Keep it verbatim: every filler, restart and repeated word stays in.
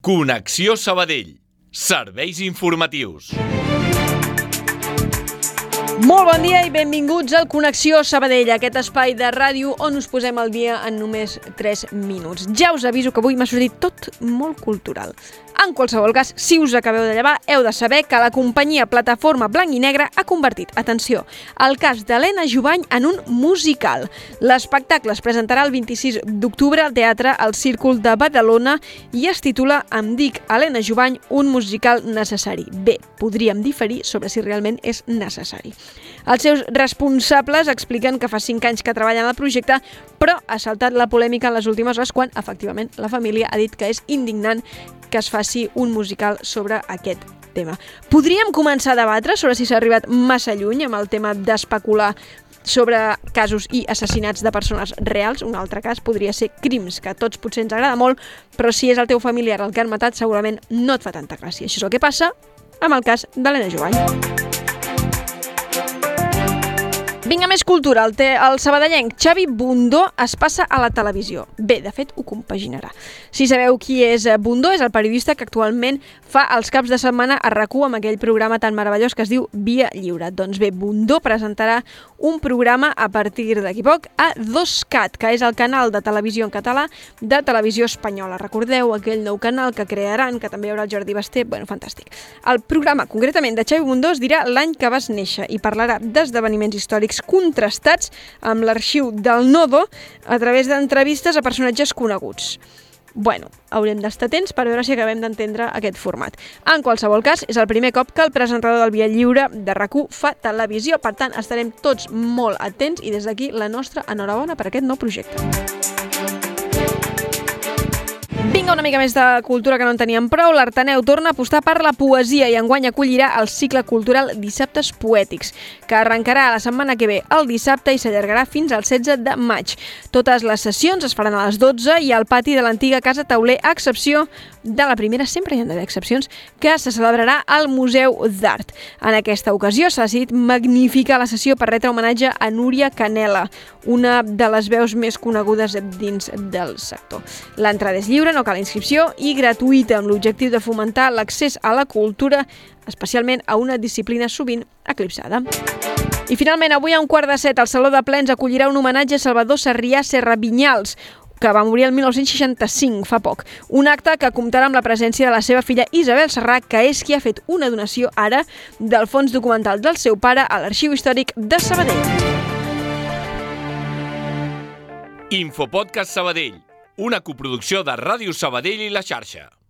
Connexió Sabadell. Serveis informatius. Molt bon dia i benvinguts al Connexió Sabadell, aquest espai de ràdio on us posem al dia en només tres minuts. Ja us aviso que avui m'ha sortit tot molt cultural. En qualsevol cas, si us acabeu de llevar, heu de saber que la companyia Plataforma Blanc i Negre ha convertit, atenció, el cas d'Helena Jubany en un musical. L'espectacle es presentarà el vint-i-sis d'octubre al Teatre El Círcul de Badalona i es titula Em dic Helena Jubany, un musical necessari. Bé, podríem diferir sobre si realment és necessari. Els seus responsables expliquen que fa cinc anys que treballen al projecte, però ha saltat la polèmica en les últimes hores quan, efectivament, la família ha dit que és indignant que es faci un musical sobre aquest tema. Podríem començar a debatre sobre si s'ha arribat massa lluny amb el tema d'especular sobre casos i assassinats de persones reals. Un altre cas podria ser crims, que a tots potser ens agrada molt, però si és el teu familiar el que han matat, segurament no et fa tanta gràcia. Això és el que passa amb el cas d'Helena Jubany. Vinga, més cultura. El, te, el sabadellenc Xavi Bundó es passa a la televisió. Bé, de fet, ho compaginarà. Si sabeu qui és Bundó, és el periodista que actualment fa els caps de setmana a RAC u amb aquell programa tan meravellós que es diu Via Lliure. Doncs bé, Bundó presentarà un programa a partir d'aquí poc a dos cat, que és el canal de televisió en català de Televisió Espanyola. Recordeu aquell nou canal que crearan, que també hi haurà el Jordi Basté. Bueno, fantàstic. El programa, concretament, de Xavi Bundó es dirà L'any que vas néixer i parlarà d'esdeveniments històrics contrastats amb l'arxiu del Nodo a través d'entrevistes a personatges coneguts. Bueno, haurem d'estar atents per veure si acabem d'entendre aquest format. En qualsevol cas, és el primer cop que el presentador del Via Lliure de RAC u fa televisió, per tant, estarem tots molt atents i des d'aquí la nostra enhorabona per aquest nou projecte. Vinga, una mica més de cultura que no en teníem prou. L'Arteneu torna a apostar per la poesia i enguany acollirà el cicle cultural Dissabtes Poètics, que arrencarà la setmana que ve el dissabte i s'allargarà fins al setze de maig. Totes les sessions es faran a les dotze i al pati de l'antiga Casa Tauler, a excepció de la primera, sempre hi ha d'haver excepcions, que se celebrarà al Museu d'Art. En aquesta ocasió s'ha decidit magnificar la sessió per retre homenatge a Núria Canela, una de les veus més conegudes dins del sector. L'entrada és lliure, no cal inscripció i gratuïta, amb l'objectiu de fomentar l'accés a la cultura, especialment a una disciplina sovint eclipsada. I finalment, avui a un quart de set, el Saló de Plens acollirà un homenatge a Salvador Sarrià Serravinyals, que va morir el mil nou-cents seixanta-cinc, fa poc. Un acte que comptarà amb la presència de la seva filla Isabel Serrà, que és qui ha fet una donació ara del fons documental del seu pare a l'Arxiu Històric de Sabadell. Infopodcast Sabadell, una coproducció de Ràdio Sabadell i La Xarxa.